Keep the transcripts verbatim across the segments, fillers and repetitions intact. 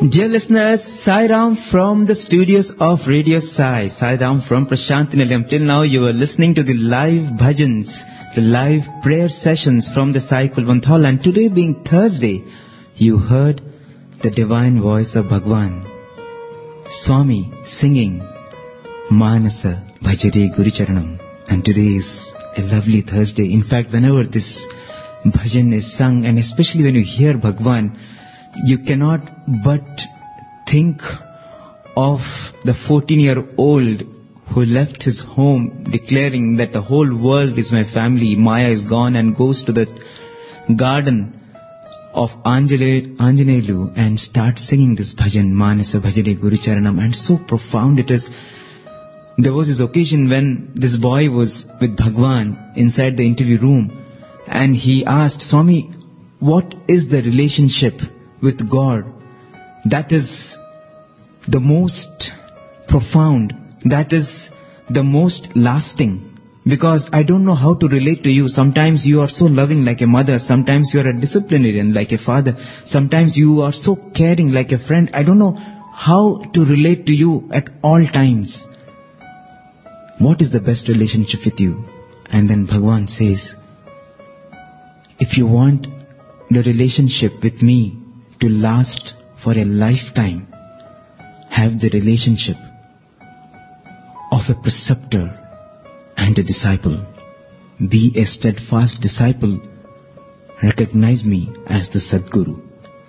Dear listeners, Sai Ram from the studios of Radio Sai. Sai Ram from Prashanthi Nilayam. Till now you were listening to the live bhajans, the live prayer sessions from the Sai Kulwant Hall. And today being Thursday, you heard the divine voice of Bhagwan, Swami singing Manasa Bhajare Gurucharanam. And today is a lovely Thursday. In fact, whenever this bhajan is sung, and especially when you hear Bhagwan, you cannot but think of the fourteen-year-old who left his home declaring that the whole world is my family, Maya is gone, and goes to the garden of Anjale, Anjanelu and starts singing this bhajan, Manasa Bhajare Gurucharanam. And so profound it is. There was this occasion when this boy was with Bhagwan inside the interview room, and he asked, Swami, what is the relationship with God that is the most profound, that is the most lasting? Because I don't know how to relate to you. Sometimes you are so loving like a mother, sometimes you are a disciplinarian like a father, sometimes you are so caring like a friend. I don't know how to relate to you at all times. What is the best relationship with you? And then Bhagwan says, if you want the relationship with me to last for a lifetime, have the relationship of a preceptor and a disciple. Be a steadfast disciple. Recognize me as the Sadguru.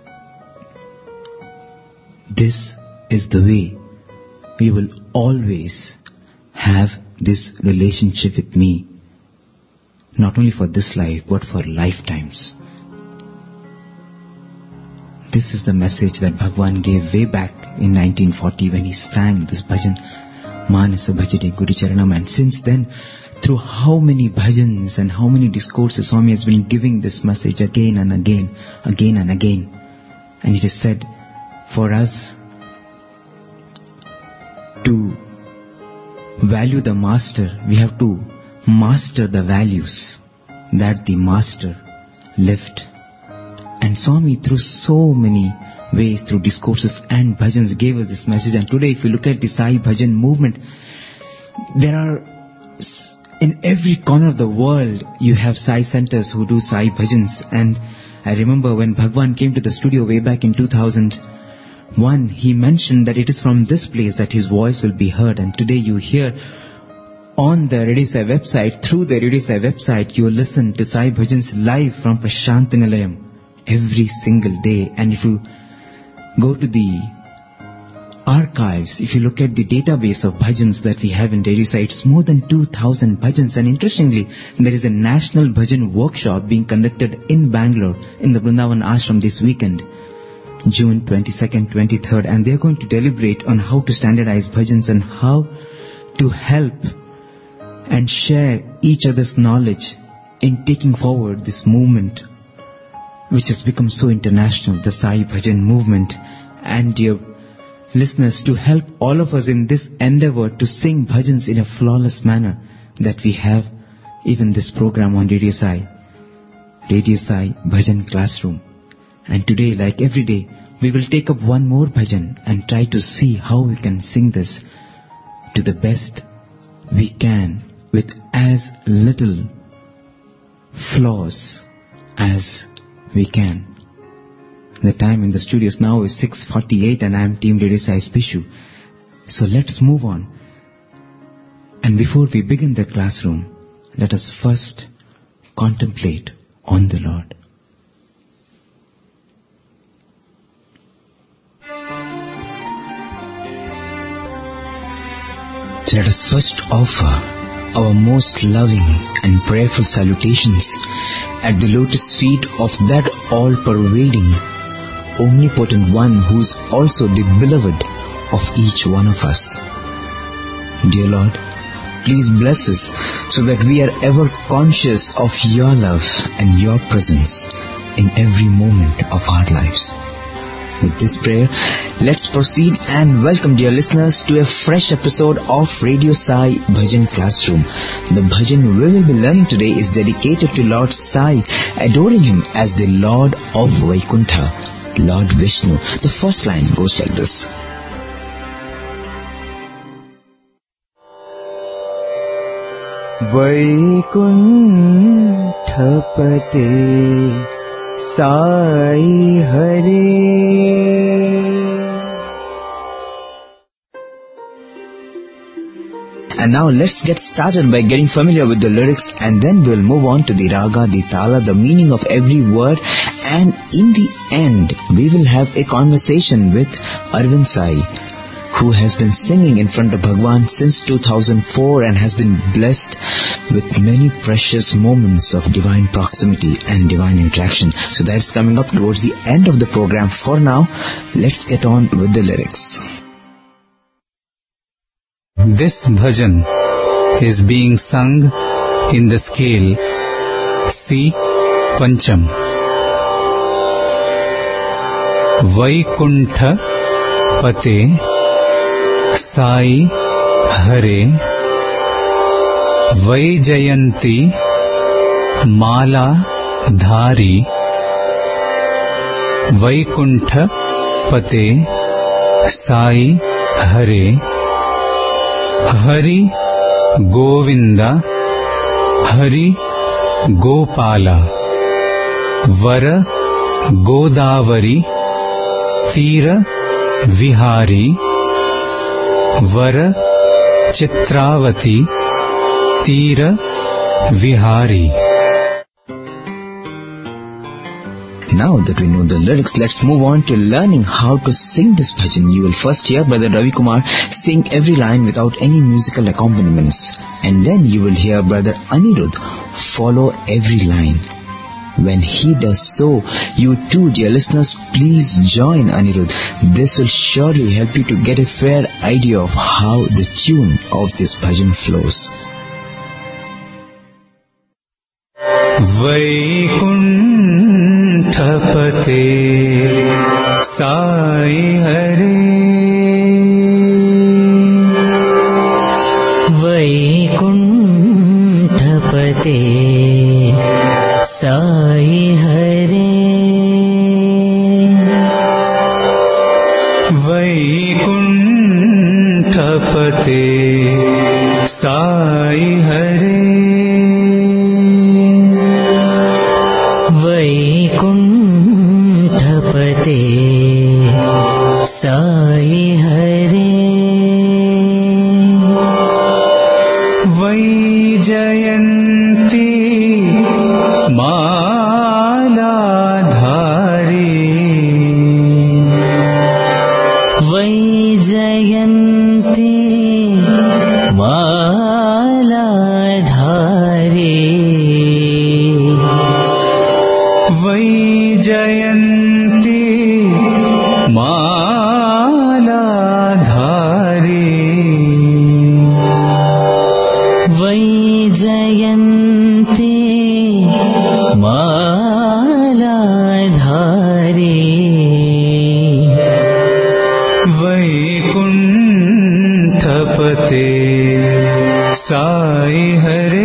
This is the way we will always have this relationship with me, not only for this life but for lifetimes. This is the message that Bhagwan gave way back in nineteen forty when he sang this bhajan, Manasa Bhajare Gurucharanam. And since then, through how many bhajans and how many discourses, Swami has been giving this message again and again, again and again. And it is said, for us to value the master, we have to master the values that the master lived. And Swami, through so many ways, through discourses and bhajans, gave us this message. And today, if you look at the Sai Bhajan movement, there are, in every corner of the world, you have Sai centers who do Sai Bhajans. And I remember when Bhagwan came to the studio way back in two thousand one, he mentioned that it is from this place that his voice will be heard. And today you hear on the Radio Sai website, through the Radio Sai website, you listen to Sai Bhajans live from Prashanthi Nilayam every single day. And if you go to the archives, if you look at the database of bhajans that we have in Radio Sai, it's more than two thousand bhajans. And interestingly, there is a national bhajan workshop being conducted in Bangalore in the Vrindavan Ashram this weekend, June twenty-second, twenty-third, and they're going to deliberate on how to standardize bhajans and how to help and share each other's knowledge in taking forward this movement which has become so international, the Sai Bhajan movement. And dear listeners, to help all of us in this endeavor to sing bhajans in a flawless manner, that we have even this program on Radio Sai, Radio Sai Bhajan Classroom. And today, like every day, we will take up one more bhajan and try to see how we can sing this to the best we can, with as little flaws as we can. The time in the studios now is six forty-eight and I am Team Radio Sai Spishu. So let's move on. And before we begin the classroom, let us first contemplate on the Lord. Let us first offer our most loving and prayerful salutations at the lotus feet of that all-pervading, omnipotent one who is also the beloved of each one of us. Dear Lord, please bless us so that we are ever conscious of your love and your presence in every moment of our lives. With this prayer, let's proceed and welcome, dear listeners, to a fresh episode of Radio Sai Bhajan Classroom. The bhajan we will be learning today is dedicated to Lord Sai, adoring him as the Lord of Vaikuntha. Lord Vishnu. The first line goes like this. Vaikuntha-pate Sai Hare. And now let's get started by getting familiar with the lyrics, and then we'll move on to the raga, the tala, the meaning of every word, and in the end we will have a conversation with Arvind Sai, who has been singing in front of Bhagwan since two thousand four and has been blessed with many precious moments of divine proximity and divine interaction. So that's coming up towards the end of the program. For now, let's get on with the lyrics. This bhajan is being sung in the scale C Pancham. Vaikuntha Pate Sai Hare Vaijayanti Mala Dhari. Vaikuntha Pate Sai Hare Hari Govinda Hari Gopala Vara Godavari Tira Vihari Vara Chitravati Tira Vihari. Now that we know the lyrics, let's move on to learning how to sing this bhajan. You will first hear Brother Ravi Kumar sing every line without any musical accompaniments. And then you will hear Brother Anirudh follow every line. When he does so, you too, dear listeners, please join Anirudh. This will surely help you to get a fair idea of how the tune of this bhajan flows. Vaikuntha-pate Sai Hare Vaikuntha-pate Sai Hare Vaikuntha-pate Sai Hare Vaikuntha-pate Sai Hare Vaijayanti Mala Dhari Vaijayanti Mala Dhari Vaijayanti Mala Dhari Vaijayanti Mala Dhari Vaikuntha-pate Sai Hare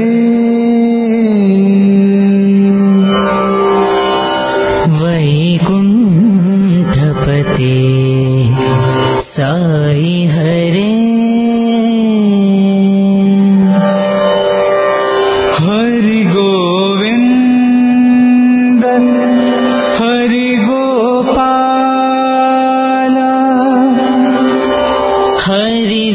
Vaikuntha-pate Sai Hare Hari Govinda Hari Gopala Hari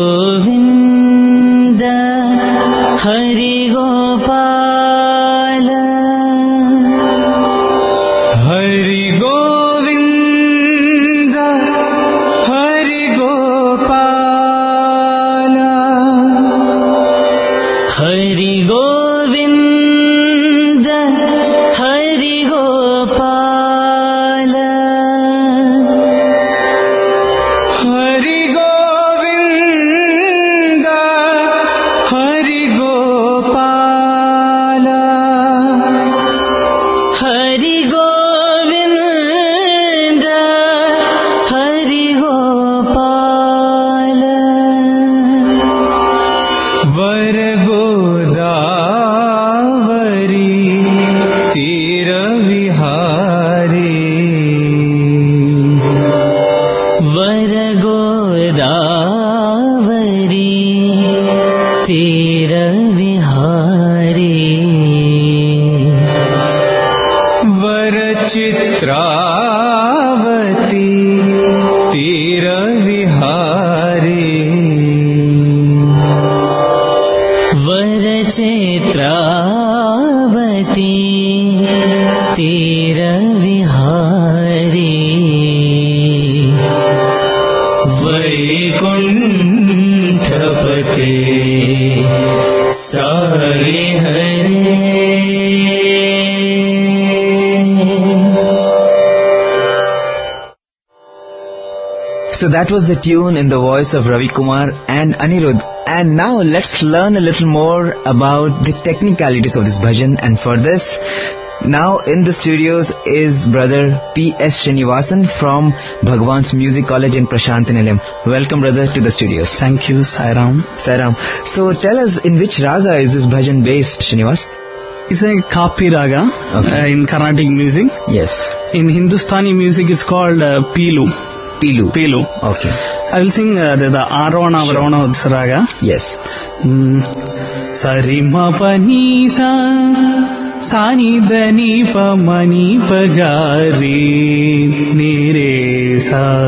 Govinda Hari Gopala Hari Govinda Hari Gopala Hari Govinda Hari Gopala Hari Govinda Hari Gopala Hari Govinda Hari Gopala Var Godavari Vihari वरचित्रावती तीर विहारी वरचित्रावती तीर विहारी वैकुंठपते साई हरे. So that was the tune in the voice of Ravi Kumar and Anirudh. And now let's learn a little more about the technicalities of this bhajan. And for this, now in the studios is brother P S Srinivasan from Bhagwan's Music College in Prashantinilayam. Welcome, brother, to the studios. Thank you, Sairam. Sairam. So tell us, in which raga is this bhajan based, Srinivas? It's a Kapi raga Okay. uh, in Carnatic music. Yes. In Hindustani music, it's called uh, Pilu. Pilu. Pilu. Okay. I will sing uh, the, the Arona Sure. Varona raga. Yes. Mm. Sarima pani sa sani dani pa mani pa gari ni re sa.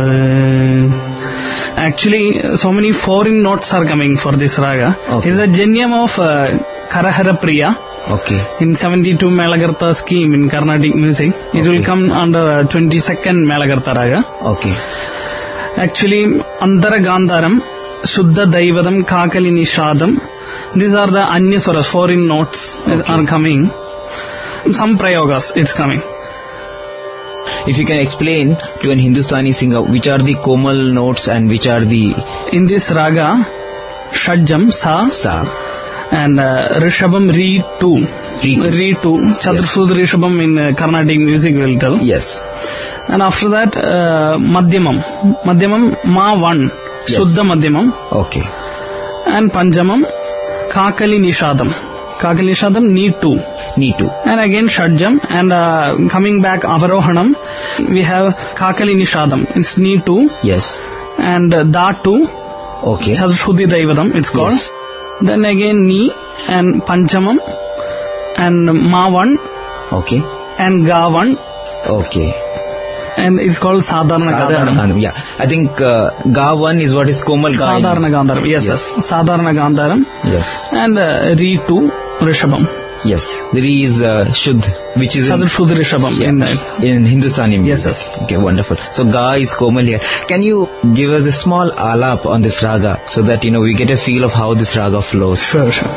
Actually, so many foreign notes are coming for this raga. Okay. It's a genyam of uh, Karahara Priya. Okay. In seventy-two Malagartha scheme in Carnatic music, it Okay. will come under uh, twenty-second Malagartha raga. Okay. Actually, Antara Gandharam, Shuddha Daivadam, Kakali Nishadam, these are the Anyaswaras, foreign notes that Okay. are coming. Some prayogas, it's coming. If you can explain to an Hindustani singer which are the komal notes and which are the In this raga, Shadjam, Sa, sa, and uh, Rishabam, Re two. Re two. Re two. Chaturshud Rishabam in uh, Carnatic music will tell. yes, And after that, uh, Madhyamam. Madhyamam, Ma one. Yes. Shuddha Madhyamam. okay, And Panjamam, Kakali Nishadam. Kakali Nishadam, Ni two. need to, And again Shadjam. And uh, coming back Avarohanam, we have Kakali Nishadam. It's Ni two. yes, And uh, Da two. okay, Chaturshudi Daivadam, it's called. Yes. Then again Ni and Panchamam. And Ma one. okay, And Ga one. okay. And it's called Sadharana Sadharana Gandharam. Gandharam, yeah. I think uh, Ga one is what is komal ga. in- Sadharana Gandharam. Yes, Yes. yes. Sadharana Gandharam. Yes, And uh, Re two, Rishabam. yes. The Re is uh, Shuddh, which is in, Chaturshud Rishabam. yeah, In that. in Hindustani music. Yes, yes. Okay, wonderful. So Ga is komal here. Can you give us a small alap on this raga so that you know we get a feel of how this raga flows? Sure, sure.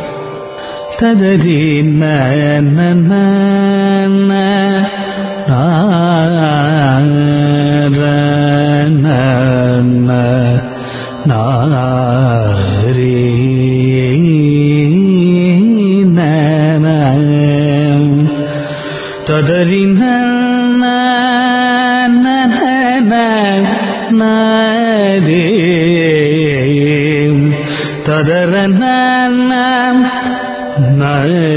Tadari na na na na na ra na na na re na na tadari na na na na na re tadara na na na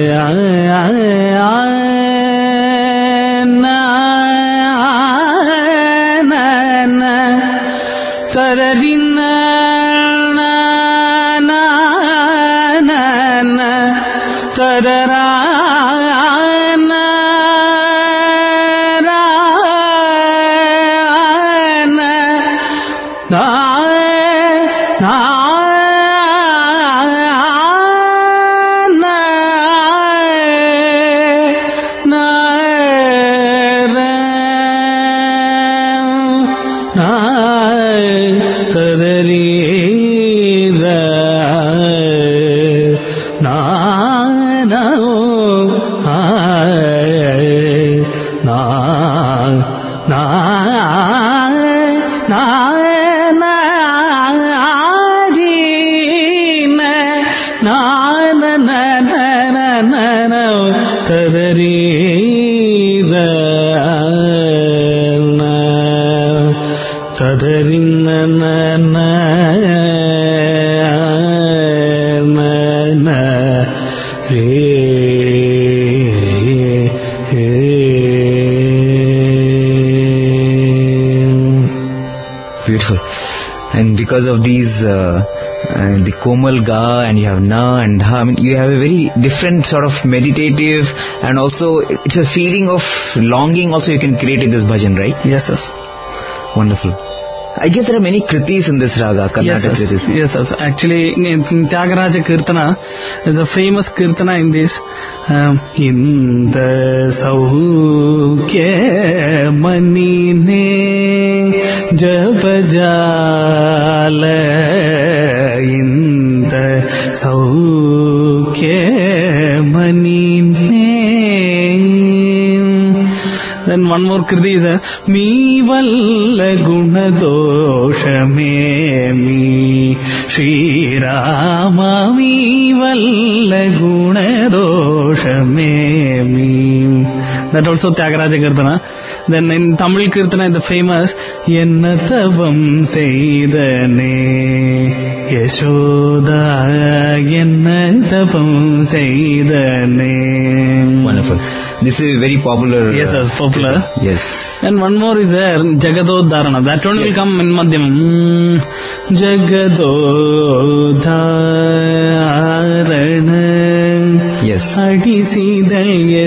na na na tarari na na na na na tarara na ra na na na Beautiful. And because of these uh, uh, the Komal Ga and you have Na and Dha. I mean, you have a very different sort of meditative, and also it's a feeling of longing also you can create in this bhajan, right? Yes, yes. Wonderful. I guess there are many kritis in this raga, Karnataka yes, yes. kritis. Yes, yes. Actually, in Tyagaraja Kirtana, there's a famous Kirtana in this. Um, Inda saukya manine japajala, Inda saukya manine. Then one more kriti is Mi valla guna doshame mi Shri Rama Mi valla guna doshame mi. That also Tyagaraja Kirtana. Then in Tamil Kirtana the famous Enna tavam seidane Yashoda Enna tavam seidane. Wonderful. This is very popular. Yes, yes, popular. Yes. And one more is there, Jagadodharana. That one yes. will come in Madhyamam. Mm, Jagadodharana. Yes. Adisidal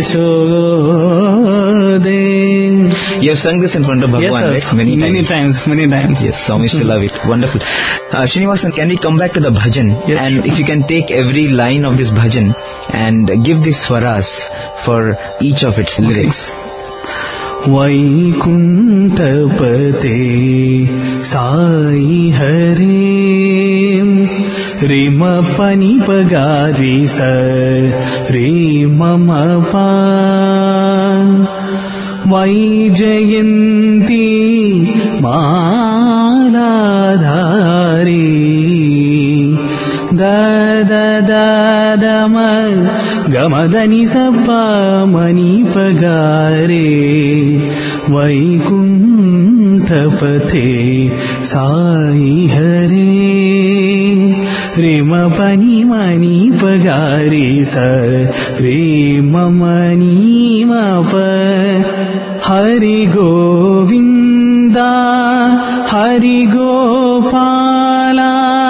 Yashode. You have sung this in front of Bhagwan, yes, right? Many times. Many times, many times. Yes, so much to love it. Wonderful. Uh, Srinivasan, can we come back to the bhajan? Yes, and sure. if you can take every line of this bhajan and give this swaras for each of its lyrics. Vaikuntapate Sai Hare Rima Pani Pagari Sa Rima Mapa Vaijayanti Maladhari Da da da da ma Gamadani Sappa Mani Pagare Vaikuntapate Sai Hare Rima Pani Mani Pagare Sa Rima Mani Mapa Hari Govinda Hari Gopala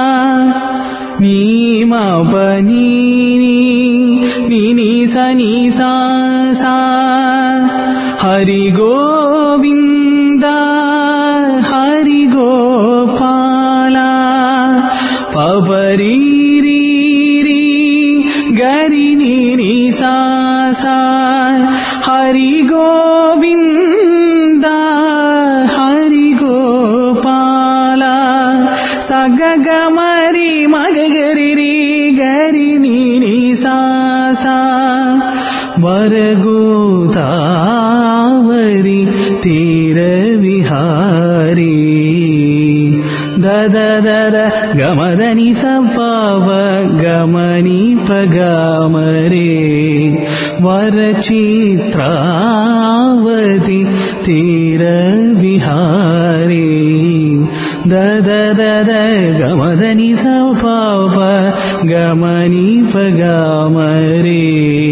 Nima Pani Nini Sa Ni Sa Sa Hari Govinda Hari Gopala Papari Ri Ri Gari Ni Ni Sa Sa Hari Govinda Hari Gopala Sagagamari Magagari Ri Gari Ni Ni Sa Sa Varagotavari Tira Vihari Da da da da Gamadani Sapava Gamani Pagamare Varachitravati Tira Vihari Da da da da Gamadani Sapava Gamani Pagamare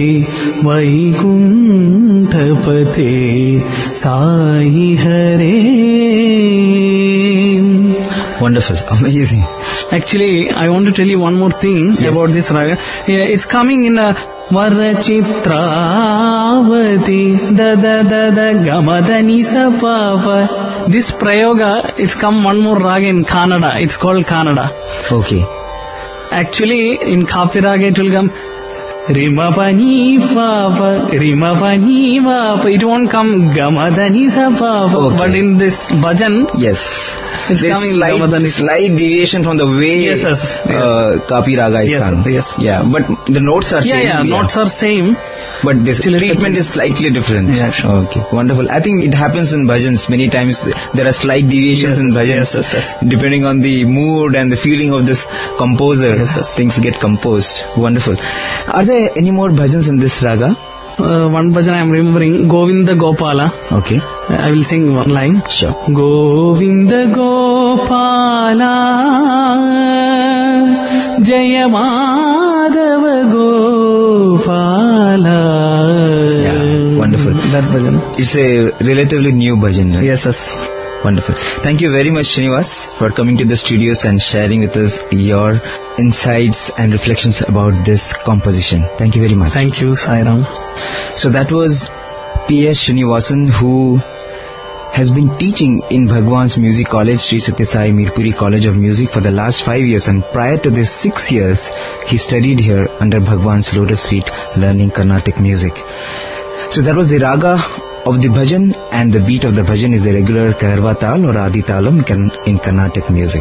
Vaikuntapate Sai Hare. Wonderful, amazing. Actually, I want to tell you one more thing yes. about this raga. Yeah, it's coming in a Varachitravati da da da da Gamadani Sapava. This prayoga is come one more raga in Kannada. It's called Kannada. Okay. Actually, in Kapi raga it will come Rima Pani Papa, Rima Pani Papa. It won't come Gamadani Sapava. Okay. But in this bhajan, yes. It's There's coming slight, slight deviation from the way yes, yes, uh, Kapi Raga is yes, sung. Yes. Yeah, but the notes are yeah, same. Yeah, yeah, notes are same. But this treatment is slightly different. Yeah, sure. Okay, wonderful. I think it happens in bhajans many times. There are slight deviations yes, in bhajans yes, yes, yes. depending on the mood and the feeling of this composer. Yes, yes. Things get composed. Wonderful. Are there any more bhajans in this raga? Uh, one bhajan I am remembering, Govinda Gopala. Okay. I will sing one line. Sure. Govinda Gopala Jaya Madhava Gopala. Yeah, wonderful. That bhajan. It's a relatively new bhajan, right? Yes, yes. Wonderful. Thank you very much, Srinivas, for coming to the studios and sharing with us your insights and reflections about this composition. Thank you very much. Thank you, Sai Ram. So that was P S Srinivasan, who has been teaching in Bhagwan's Music College, Sri Satya Sai Mirpuri College of Music, for the last five years, and prior to this six years, he studied here under Bhagwan's lotus feet, learning Carnatic music. So that was the raga of the bhajan, and the beat of the bhajan is the regular Kaharva Tal or Adi Talam in Carnatic music.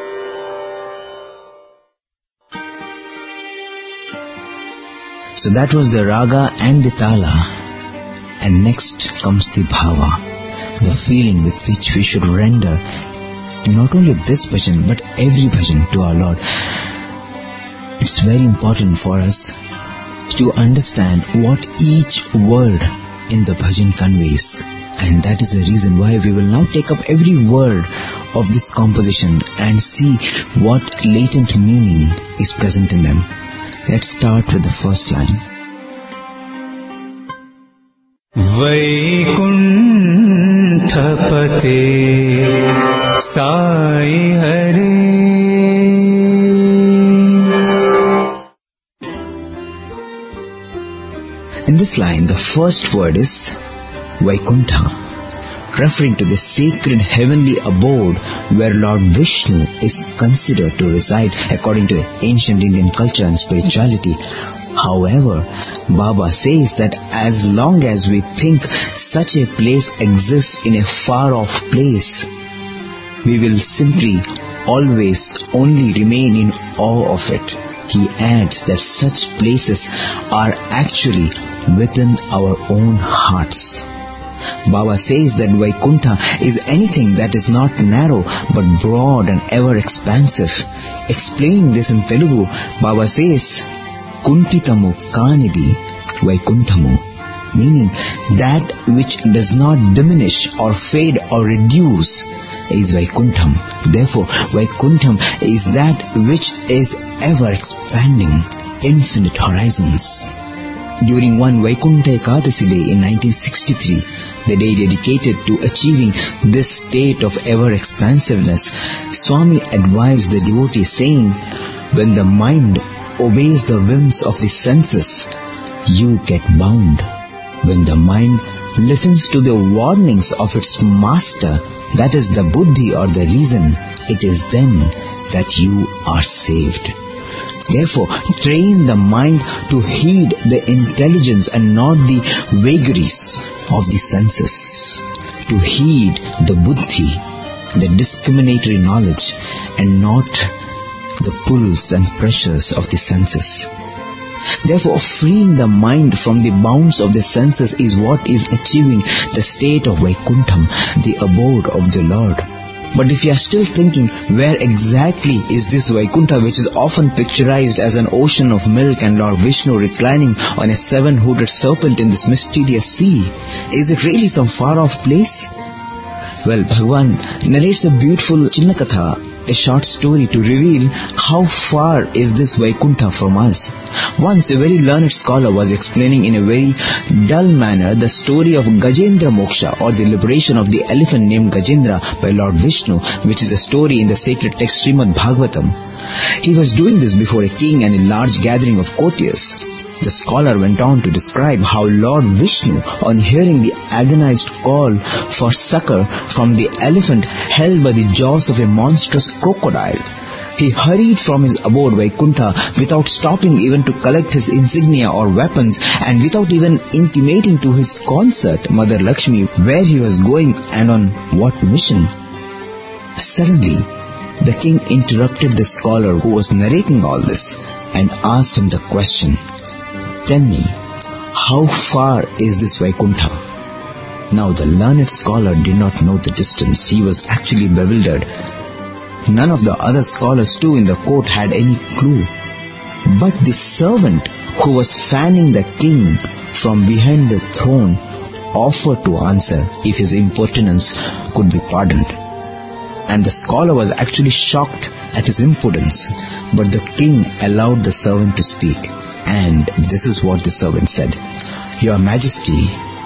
So that was the raga and the tala, and next comes the bhava, the feeling with which we should render not only this bhajan but every bhajan to our Lord. It's very important for us to understand what each word in the bhajan conveys, and that is the reason why we will now take up every word of this composition and see what latent meaning is present in them. Let's start with the first line. Vaikuntha-pate Sai Hare. In this line, the first word is Vaikuntha, referring to the sacred heavenly abode where Lord Vishnu is considered to reside according to ancient Indian culture and spirituality. However, Baba says that as long as we think such a place exists in a far-off place, we will simply always only remain in awe of it. He adds that such places are actually within our own hearts. Baba says that Vaikuntha is anything that is not narrow but broad and ever expansive. Explaining this in Telugu, Baba says, Kuntitamu kanidi Vaikunthamu, meaning that which does not diminish or fade or reduce is Vaikuntham. Therefore, Vaikuntham is that which is ever expanding, infinite horizons. During one Vaikuntha Ekadasi day in nineteen sixty-three, the day dedicated to achieving this state of ever expansiveness, Swami advised the devotees saying, when the mind obeys the whims of the senses, you get bound. When the mind listens to the warnings of its master, that is the buddhi or the reason, it is then that you are saved. Therefore, train the mind to heed the intelligence and not the vagaries of the senses, to heed the buddhi, the discriminatory knowledge, and not the pulls and pressures of the senses. Therefore, freeing the mind from the bounds of the senses is what is achieving the state of Vaikuntham, the abode of the Lord. But if you are still thinking, where exactly is this Vaikuntha, which is often picturized as an ocean of milk and Lord Vishnu reclining on a seven-hooded serpent in this mysterious sea? Is it really some far-off place? Well, Bhagwan narrates a beautiful Chinnakatha, a short story to reveal how far is this Vaikuntha from us. Once a very learned scholar was explaining in a very dull manner the story of Gajendra Moksha, or the liberation of the elephant named Gajendra by Lord Vishnu, which is a story in the sacred text Srimad Bhagavatam. He was doing this before a king and a large gathering of courtiers. The scholar went on to describe how Lord Vishnu, on hearing the agonized call for succor from the elephant held by the jaws of a monstrous crocodile, he hurried from his abode Vaikuntha without stopping even to collect his insignia or weapons, and without even intimating to his consort, Mother Lakshmi, where he was going and on what mission. Suddenly, the king interrupted the scholar who was narrating all this and asked him the question, "Tell me, how far is this Vaikuntha?" Now the learned scholar did not know the distance. He was actually bewildered. None of the other scholars too in the court had any clue. But the servant who was fanning the king from behind the throne offered to answer if his impertinence could be pardoned. And the scholar was actually shocked at his impudence. But the king allowed the servant to speak. And this is what the servant said. "Your Majesty,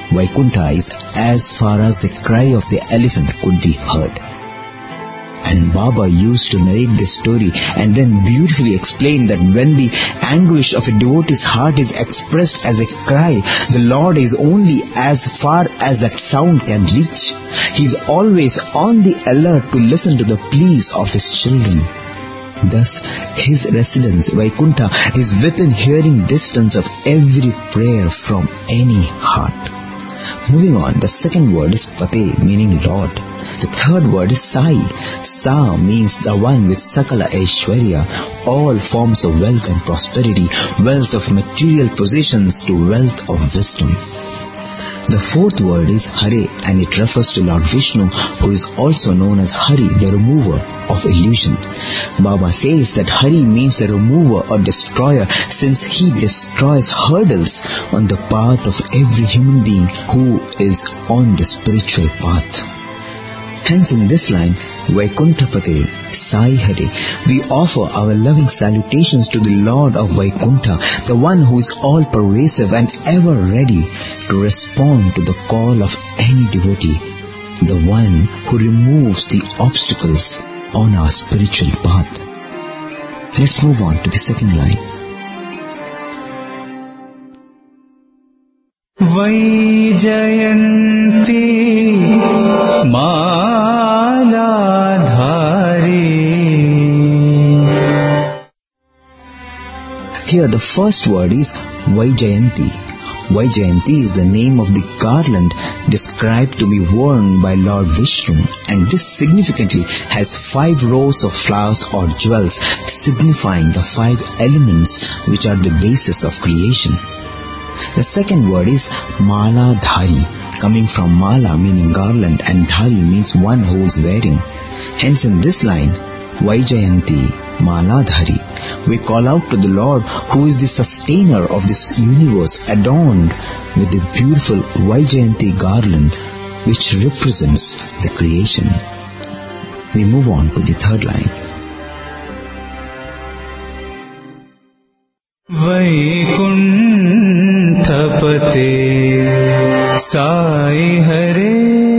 Vaikuntha is as far as the cry of the elephant could be heard. And Baba used to narrate this story and then beautifully explain that when the anguish of a devotee's heart is expressed as a cry, the Lord is only as far as that sound can reach. He is always on the alert to listen to the pleas of His children. Thus, His residence, Vaikuntha, is within hearing distance of every prayer from any heart. Moving on, the second word is Pate, meaning Lord. The third word is Sai. Sa means the one with Sakala Aishwarya, all forms of wealth and prosperity, wealth of material possessions to wealth of wisdom. The fourth word is Hare, and it refers to Lord Vishnu, who is also known as Hari, the remover of illusion. Baba says that Hari means the remover or destroyer, since he destroys hurdles on the path of every human being who is on the spiritual path. Hence in this line, Vaikuntapate, Sai Hare, we offer our loving salutations to the Lord of Vaikuntha, the one who is all-pervasive and ever ready to respond to the call of any devotee, the one who removes the obstacles on our spiritual path. Let's move on to the second line. Vaijayanti Maladhari. Here the first word is Vaijayanti. Vaijayanti is the name of the garland described to be worn by Lord Vishnu, and this significantly has five rows of flowers or jewels, signifying the five elements which are the basis of creation. The second word is Mala Dhari, coming from Mala meaning garland and Dhari means one who is wearing. Hence in this line, Vaijayanti Mala Dhari, we call out to the Lord who is the sustainer of this universe, adorned with the beautiful Vaijayanti garland which represents the creation. We move on to the third line. Vaikuntapate Sai Hare.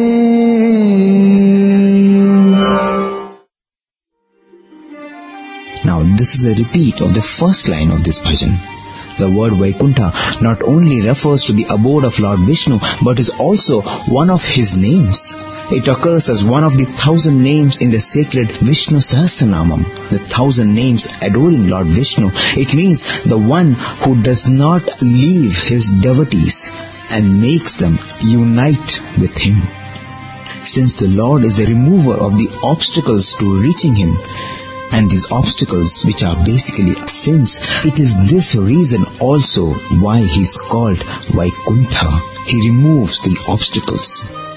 Now this is a repeat of the first line of this bhajan. The word Vaikuntha not only refers to the abode of Lord Vishnu, but is also one of his names. It occurs as one of the thousand names in the sacred Vishnu Sahasranamam, the thousand names adoring Lord Vishnu. It means the one who does not leave his devotees and makes them unite with him. Since the Lord is the remover of the obstacles to reaching him, and these obstacles which are basically sins, it is this reason also why he is called Vaikuntha. He removes the obstacles.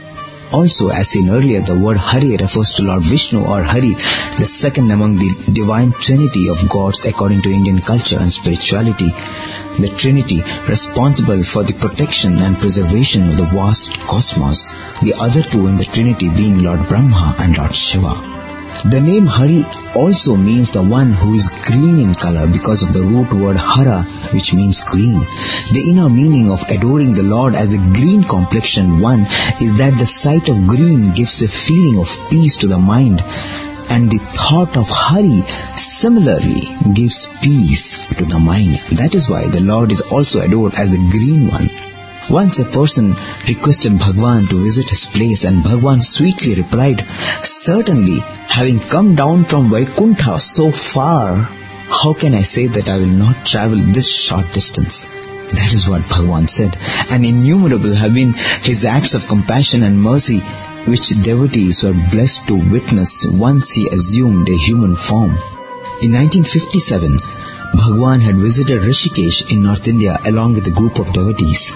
Also, as seen earlier, the word Hare refers to Lord Vishnu or Hari, the second among the divine trinity of gods according to Indian culture and spirituality. The trinity responsible for the protection and preservation of the vast cosmos, the other two in the trinity being Lord Brahma and Lord Shiva. The name Hari also means the one who is green in color because of the root word Hara, which means green. The inner meaning of adoring the Lord as the green complexioned one is that the sight of green gives a feeling of peace to the mind, and the thought of Hari similarly gives peace to the mind. That is why the Lord is also adored as the green one. Once a person requested Bhagwan to visit his place, and Bhagwan sweetly replied, "Certainly, having come down from Vaikuntha so far, how can I say that I will not travel this short distance?" That is what Bhagwan said, and innumerable have been his acts of compassion and mercy which devotees were blessed to witness once he assumed a human form. In nineteen fifty-seven, Bhagwan had visited Rishikesh in North India along with a group of devotees.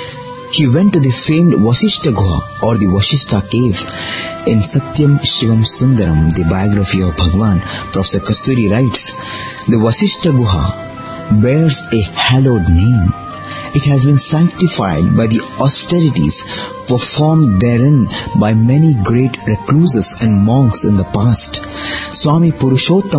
He went to the famed Vasishta Guha or the Vashishta cave. In Satyam Shivam Sundaram, the biography of Bhagwan, Professor Kasturi writes, the Vasishta Guha bears a hallowed name. It has been sanctified by the austerities performed therein by many great recluses and monks in the past. Swami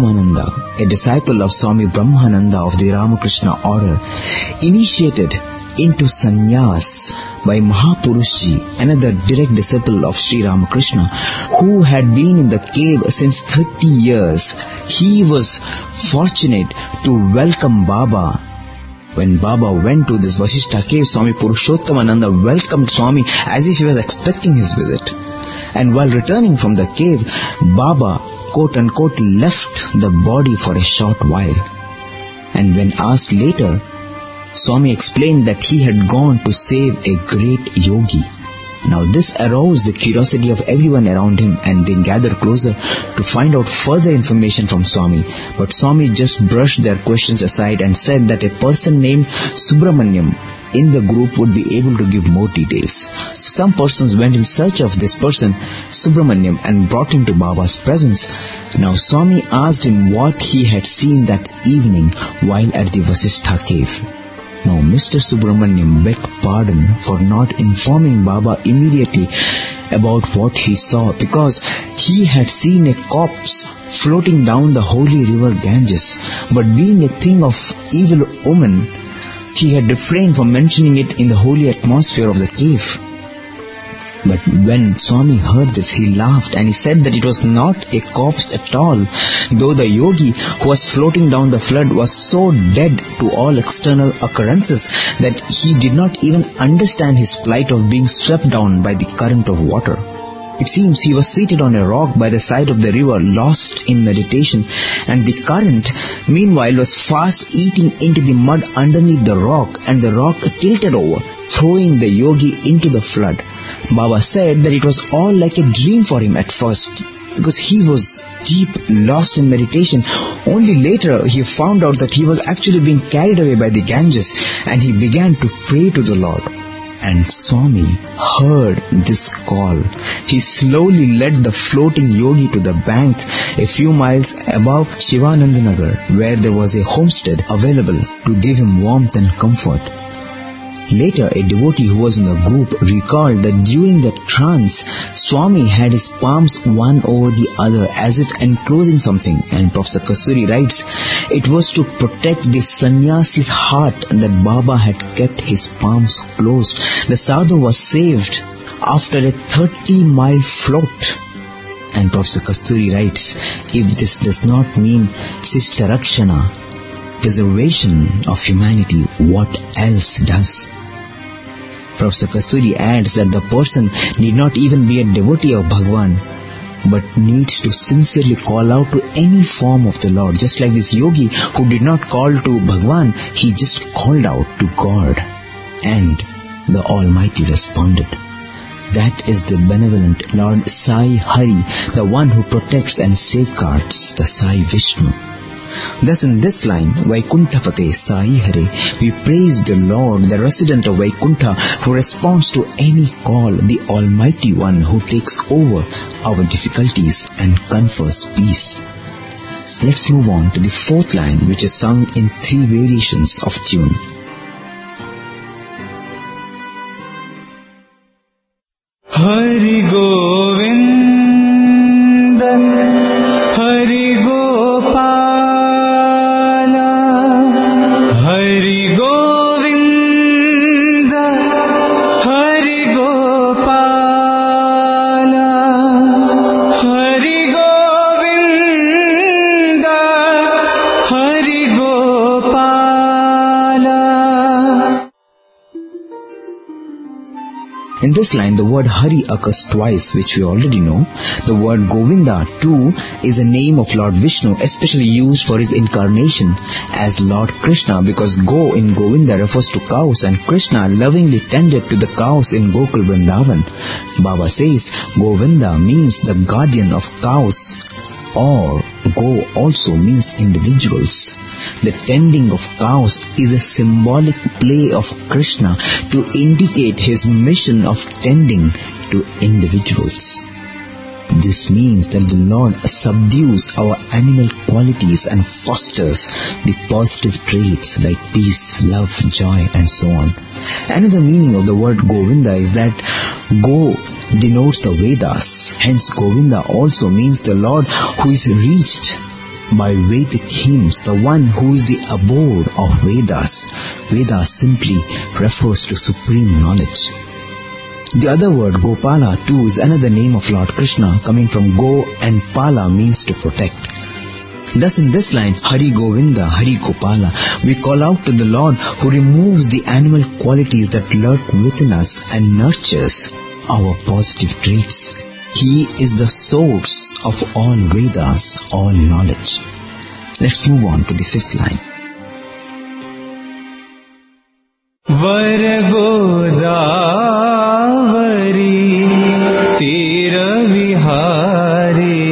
Purushottamananda, a disciple of Swami Brahmananda of the Ramakrishna order, initiated into sannyas by Mahapurushji, another direct disciple of Sri Ramakrishna, who had been in the cave since thirty years. He was fortunate to welcome Baba. When Baba went to this Vasishtha cave, Swami Purushothamananda welcomed Swami as if he was expecting his visit. And while returning from the cave, Baba, quote-unquote, left the body for a short while. And when asked later, Swami explained that he had gone to save a great yogi. Now this aroused the curiosity of everyone around him, and they gathered closer to find out further information from Swami. But Swami just brushed their questions aside and said that a person named Subramanyam in the group would be able to give more details. So some persons went in search of this person, Subramanyam, and brought him to Baba's presence. Now Swami asked him what he had seen that evening while at the Vasishtha cave. Now Mister Subramanyam begged pardon for not informing Baba immediately about what he saw, because he had seen a corpse floating down the holy river Ganges. But being a thing of evil omen, he had refrained from mentioning it in the holy atmosphere of the cave. But when Swami heard this, he laughed and he said that it was not a corpse at all, though the yogi who was floating down the flood was so dead to all external occurrences that he did not even understand his plight of being swept down by the current of water. It seems he was seated on a rock by the side of the river, lost in meditation, and the current, meanwhile, was fast eating into the mud underneath the rock, and the rock tilted over, throwing the yogi into the flood. Baba said that it was all like a dream for him at first, because he was deep lost in meditation. Only later he found out that he was actually being carried away by the Ganges, and he began to pray to the Lord. And Swami heard this call. He slowly led the floating yogi to the bank a few miles above Shivanandanagar, where there was a homestead available to give him warmth and comfort. Later, a devotee who was in the group recalled that during the trance, Swami had his palms one over the other as if enclosing something, and Professor Kasturi writes, it was to protect the sannyasi's heart that Baba had kept his palms closed. The sadhu was saved after a thirty mile float. And Professor Kasturi writes, if this does not mean Sishta Rakshana, preservation of humanity, what else does? Professor Kasturi adds that the person need not even be a devotee of Bhagwan, but needs to sincerely call out to any form of the Lord. Just like this yogi who did not call to Bhagwan, he just called out to God, and the Almighty responded. That is the benevolent Lord Sai Hari, the one who protects and safeguards, the Sai Vishnu. Thus in this line, Vaikuntapate Sai Hare, we praise the Lord, the resident of Vaikuntha, who responds to any call, the Almighty One who takes over our difficulties and confers peace. Let's move on to the fourth line, which is sung in three variations of tune. Hari Govinda, Hari Gopala, Hari Govinda, Hari Gopala, Hari Govinda, Hari Gopala. In this line, the word Hari occurs twice, which we already know. The word Govinda, too, is a name of Lord Vishnu, especially used for his incarnation as Lord Krishna, because Go in Govinda refers to cows, and Krishna lovingly tended to the cows in Gokul Vrindavan. Baba says Govinda means the guardian of cows, or Go also means individuals. The tending of cows is a symbolic play of Krishna to indicate his mission of tending to individuals. This means that the Lord subdues our animal qualities and fosters the positive traits like peace, love, joy, and so on. Another meaning of the word Govinda is that Go denotes the Vedas. Hence Govinda also means the Lord who is reached by Vedic hymns, the one who is the abode of Vedas. Vedas simply refers to supreme knowledge. The other word, Gopala, too, is another name of Lord Krishna, coming from Go and Pala means to protect. Thus in this line, Hari Govinda, Hari Gopala, we call out to the Lord who removes the animal qualities that lurk within us and nurtures our positive traits. He is the source of all Vedas, all knowledge. Let's move on to the fifth line. Var Godavari Tira Vihari.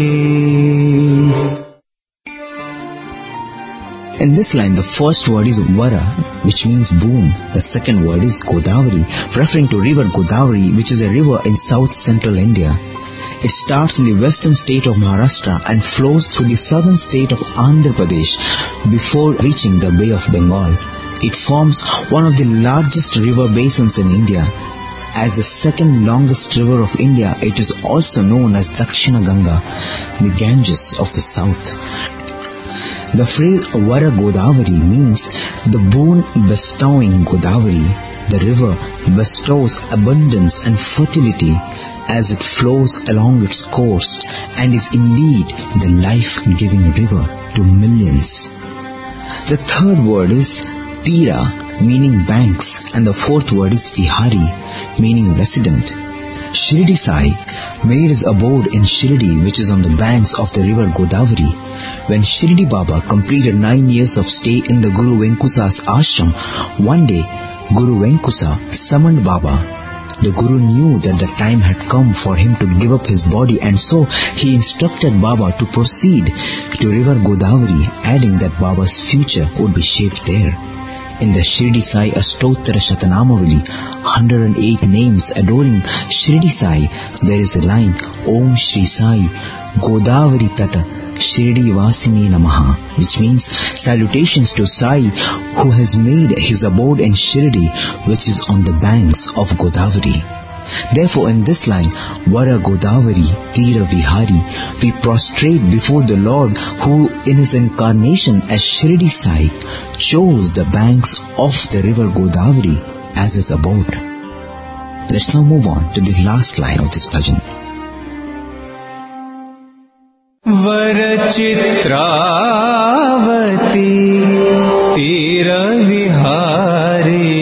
In this line, the first word is Vara, which means boon. The second word is Godavari, referring to river Godavari, which is a river in south-central India. It starts in the western state of Maharashtra and flows through the southern state of Andhra Pradesh before reaching the Bay of Bengal. It forms one of the largest river basins in India. As the second longest river of India, it is also known as Dakshina Ganga, the Ganges of the south. The phrase Vara Godavari means the boon bestowing Godavari. The river bestows abundance and fertility as it flows along its course and is indeed the life-giving river to millions. The third word is Tira, meaning banks, and the fourth word is Vihari, meaning resident. Shirdi Sai made his abode in Shirdi, which is on the banks of the river Godavari. When Shirdi Baba completed nine years of stay in the Guru Venkusa's ashram, one day Guru Venkusa summoned Baba. The Guru knew that the time had come for him to give up his body, and so he instructed Baba to proceed to river Godavari, adding that Baba's future would be shaped there. In the Shirdi Sai Ashtottara Shatanamavali, one hundred eight names adoring Shirdi Sai, there is a line, Om Shri Sai Godavari Tata Shirdi Vasini Namaha, which means salutations to Sai who has made his abode in Shirdi, which is on the banks of Godavari. Therefore in this line, Vara Godavari Tira Vihari, we prostrate before the Lord who in his incarnation as Shirdi Sai chose the banks of the river Godavari as his abode. Let's now move on to the last line of this bhajan. Varachitravati Tira Vihari.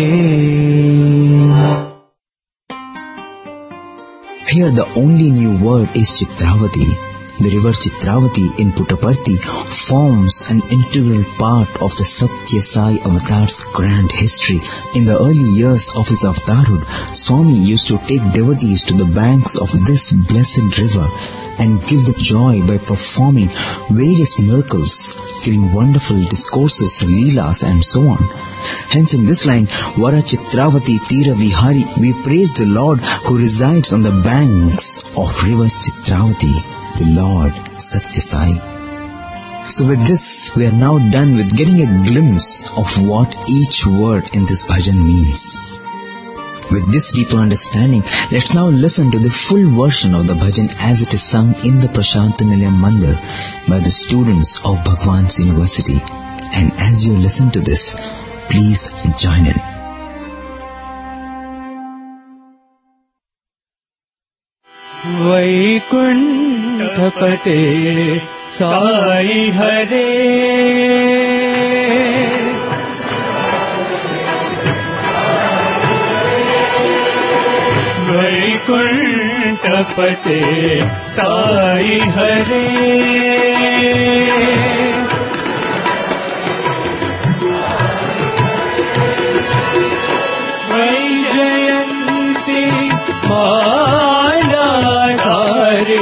Here the only new word is Chitravati. The river Chitravati in Puttaparthi forms an integral part of the Satya Sai Avatar's grand history. In the early years of his avatarhood, Swami used to take devotees to the banks of this blessed river and give them joy by performing various miracles, giving wonderful discourses, leelas and so on. Hence in this line, Vara Chitravati Tira Vihari, we praise the Lord who resides on the banks of river Chitravati, the Lord Satya Sai. So with this, we are now done with getting a glimpse of what each word in this bhajan means. With this deeper understanding, let's now listen to the full version of the bhajan as it is sung in the Prashant Nilayam Mandir by the students of Bhagwan's University. And as you listen to this, please join in. Vaikuntapate Sai Hare Vaikuntapate Sai Hare Vaijayanti Maladhare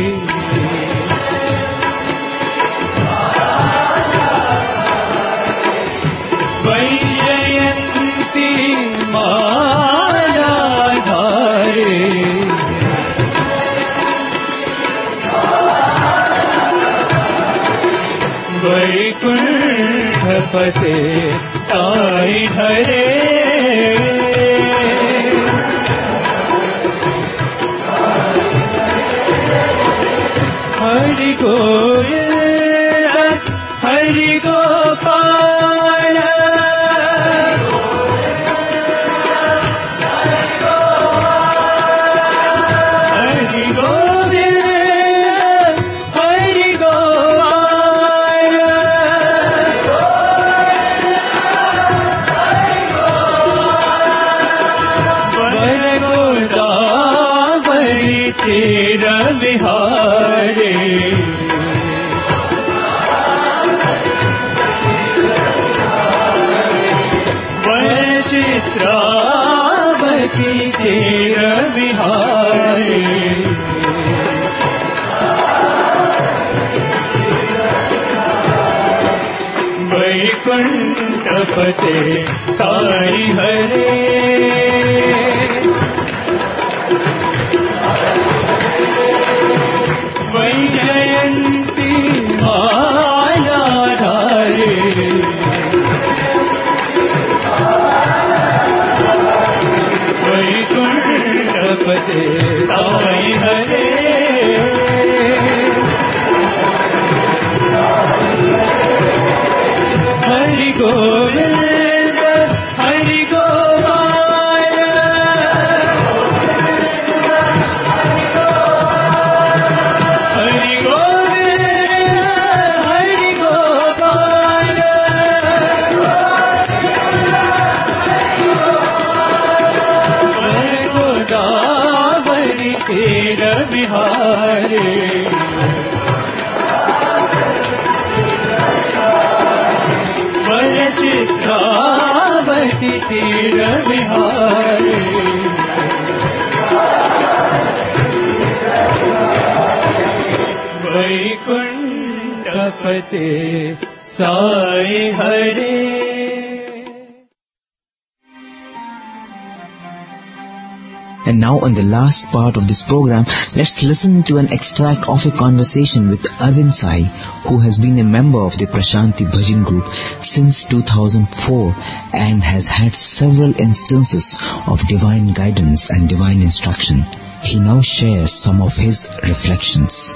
Vaijayanti Maladhare Vaikuntapate Sai Hare Hari Govinda बिहारे चित्रावती तेरा बिहारे वैकुंठपते साई हरे वैजयंती माला धारे वैकुंठपते साई हरे हरि गोविंद हरि गोपाल हरि गोविंद हरि गोपाल गोदावरी तेरा बिहारे चित्रावती तेरा बिहारे वैकुंठपते साई हरे. And now in the last part of this program, let's listen to an extract of a conversation with Arvind Sai, who has been a member of the Prashanti Bhajan group since two thousand four and has had several instances of divine guidance and divine instruction. He now shares some of his reflections.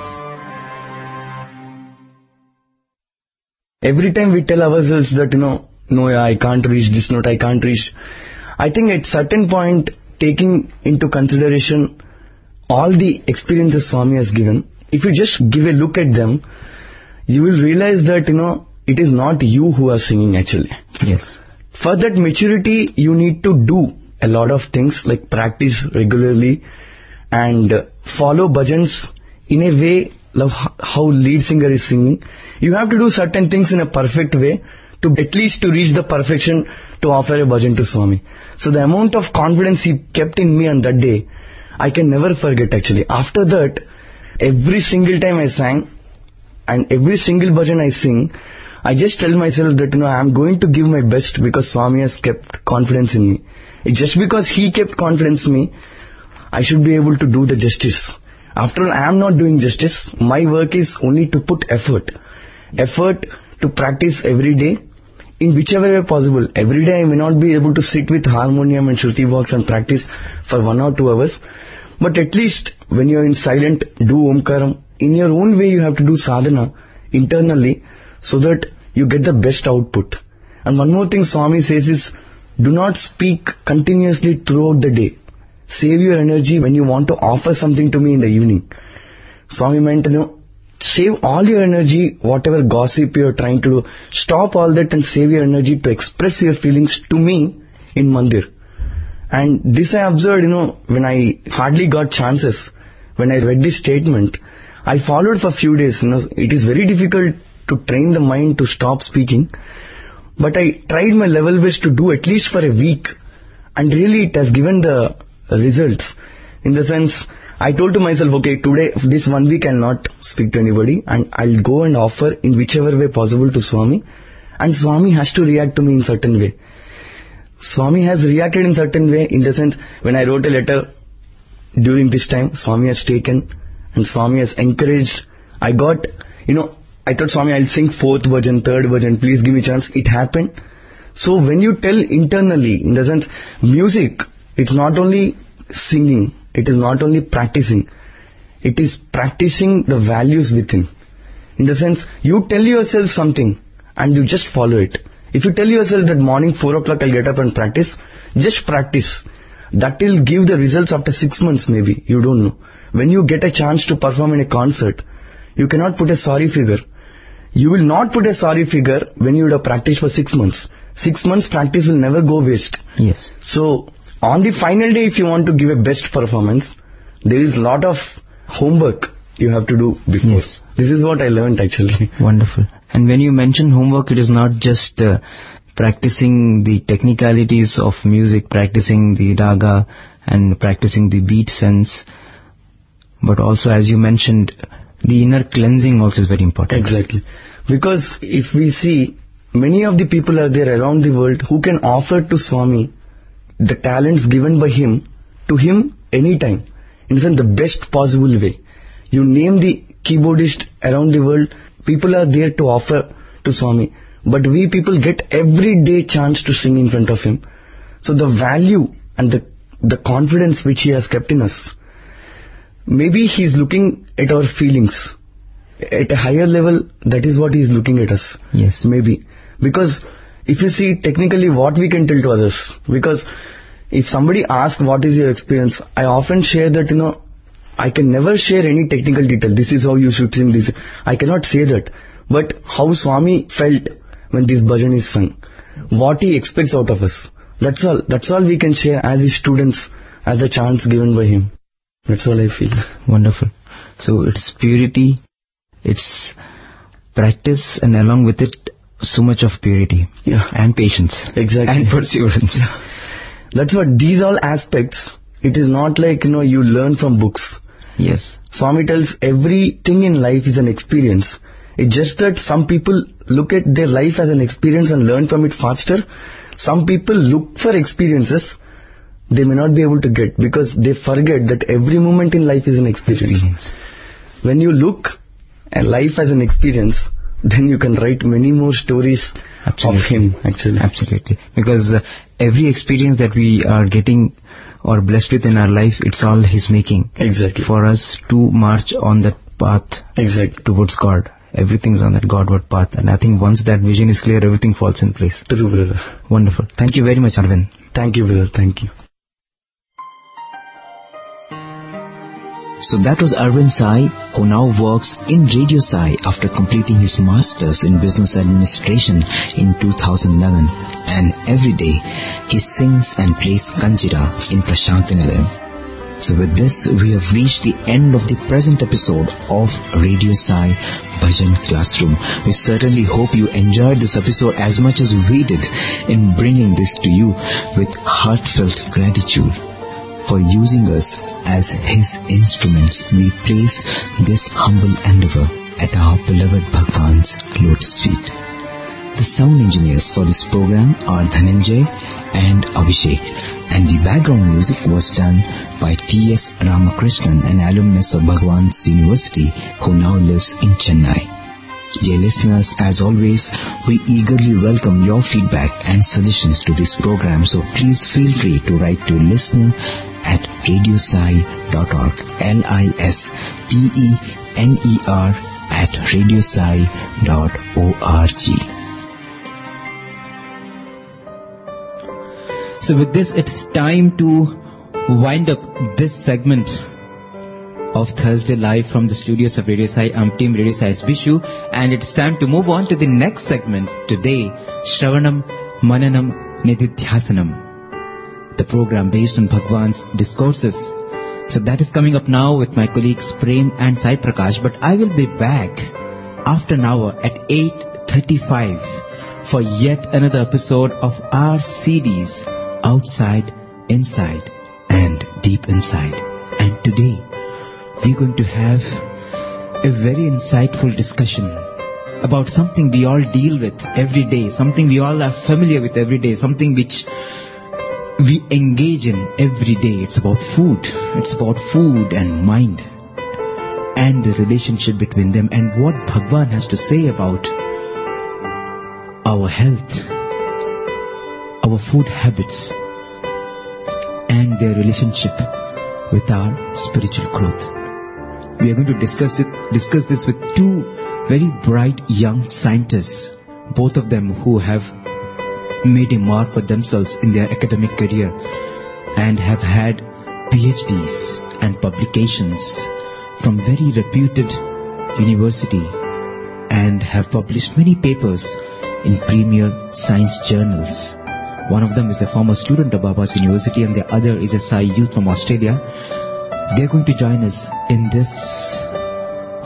Every time we tell ourselves that, you know, no, I can't reach this note, I can't reach. I think at certain point, taking into consideration all the experiences Swami has given, if you just give a look at them, you will realize that, you know, it is not you who are singing actually. Yes. For that maturity, you need to do a lot of things like practice regularly and follow bhajans in a way like how lead singer is singing. You have to do certain things in a perfect way to at least to reach the perfection to offer a bhajan to Swami. So the amount of confidence he kept in me on that day, I can never forget actually. After that, every single time I sang and every single bhajan I sing, I just tell myself that, you know, I am going to give my best because Swami has kept confidence in me. It's just because he kept confidence in me, I should be able to do the justice. After all, I am not doing justice. My work is only to put effort. Effort to practice every day in whichever way possible. Every day I may not be able to sit with harmonium and shruti box and practice for one or two hours. But at least when you are in silent, do Omkaram. In your own way you have to do sadhana internally so that you get the best output. And one more thing Swami says is, do not speak continuously throughout the day. Save your energy when you want to offer something to me in the evening. Swami meant, you know, save all your energy, whatever gossip you are trying to do, stop all that and save your energy to express your feelings to me in Mandir. And this I observed, you know, when I hardly got chances, when I read this statement, I followed for a few days. You know, it is very difficult to train the mind to stop speaking, but I tried my level best to do at least for a week, and really it has given the results. In the sense, I told to myself, okay, today, this one week I'll not speak to anybody and I'll go and offer in whichever way possible to Swami, and Swami has to react to me in certain way. Swami has reacted in certain way in the sense, when I wrote a letter during this time, Swami has taken and Swami has encouraged. I got, you know, I thought, Swami, I'll sing fourth bhajan, third bhajan, please give me a chance. It happened. So when you tell internally, in the sense, music, it's not only singing, it is not only practicing, it is practicing the values within. In the sense, you tell yourself something and you just follow it. If you tell yourself that morning four o'clock I'll get up and practice, just practice. That will give the results after six months maybe, you don't know. When you get a chance to perform in a concert, you cannot put a sorry figure. You will not put a sorry figure when you would have practiced for six months. Six months practice will never go waste. Yes. So, on the final day, if you want to give a best performance, there is a lot of homework you have to do before. Yes. This is what I learned actually. Wonderful. And when you mention homework, it is not just uh, practicing the technicalities of music, practicing the raga and practicing the beat sense, but also, as you mentioned, the inner cleansing also is very important. Exactly. Because if we see, many of the people are there around the world who can offer to Swami the talents given by him to him anytime, in the best possible way. You name the keyboardist around the world, people are there to offer to Swami. But we people get everyday chance to sing in front of him. So the value and the, the confidence which he has kept in us, maybe he's looking at our feelings. At a higher level, that is what he's looking at us. Yes. Maybe. Because if you see technically what we can tell to others, because if somebody asks what is your experience, I often share that, you know, I can never share any technical detail. This is how you should sing this. I cannot say that. But how Swami felt when this bhajan is sung, what he expects out of us. That's all. That's all we can share as his students, as a chance given by him. That's all I feel. Wonderful. So it's purity, it's practice, and along with it, so much of purity. Yeah. And patience. Exactly. And perseverance. That's what, these all aspects, it is not like, you know, you learn from books. Yes. Swami tells everything in life is an experience. It's just that some people look at their life as an experience and learn from it faster. Some people look for experiences they may not be able to get because they forget that every moment in life is an experience. experience. When you look at life as an experience, then you can write many more stories Absolutely. Of him, actually. Absolutely. Because uh, every experience that we are getting or blessed with in our life, it's all his making. Exactly. For us to march on that path exactly. towards God. Everything's on that Godward path. And I think once that vision is clear, everything falls in place. True, brother. Wonderful. Thank you very much, Arvind. Thank you, brother. Thank you. So that was Arvind Sai, who now works in Radio Sai after completing his Masters in Business Administration in two thousand eleven. And every day, he sings and plays Kanjira in Prashantinilayam. So with this, we have reached the end of the present episode of Radio Sai Bhajan Classroom. We certainly hope you enjoyed this episode as much as we did in bringing this to you with heartfelt gratitude for using us as his instruments. We place this humble endeavor at our beloved Bhagwan's lotus feet. The sound engineers for this program are Dhananjay and Abhishek, and the background music was done by T S Ramakrishnan, an alumnus of Bhagwan's University who now lives in Chennai. Dear listeners, as always, we eagerly welcome your feedback and suggestions to this program, so please feel free to write to listener at radiosai dot org, L I S T E N E R at radiosai dot org. So with this, it's time to wind up this segment of Thursday Live from the studios of Radio Sai. I'm Team Radio Sai's Bishu, and it's time to move on to the next segment today, Shravanam Mananam Nididhyasanam, the program based on Bhagwan's discourses. So that is coming up now with my colleagues Prem and Sai Prakash, but I will be back after an hour at eight thirty-five for yet another episode of our series, Outside, Inside and Deep Inside. And today we're going to have a very insightful discussion about something we all deal with every day, something we all are familiar with every day, something which we engage in every day. It's about food. It's about food and mind and the relationship between them, and what Bhagwan has to say about our health, our food habits, and their relationship with our spiritual growth. We are going to discuss it, discuss this with two very bright young scientists, both of them who have made a mark for themselves in their academic career and have had PhDs and publications from very reputed university and have published many papers in premier science journals. One of them is a former student of Baba's University and the other is a Sai youth from Australia. They're going to join us in this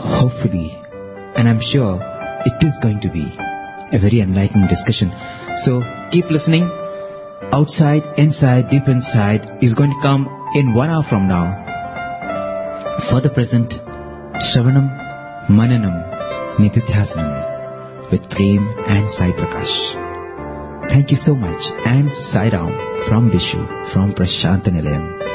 hopefully, and I'm sure it is going to be a very enlightening discussion. So keep listening. Outside, inside, deep inside is going to come in one hour from now. For the present, Shravanam, Mananam, Nitithyasanam with Prem and Sai Prakash. Thank you so much, and Sai Ram from Vishu, from Prashantanilayam.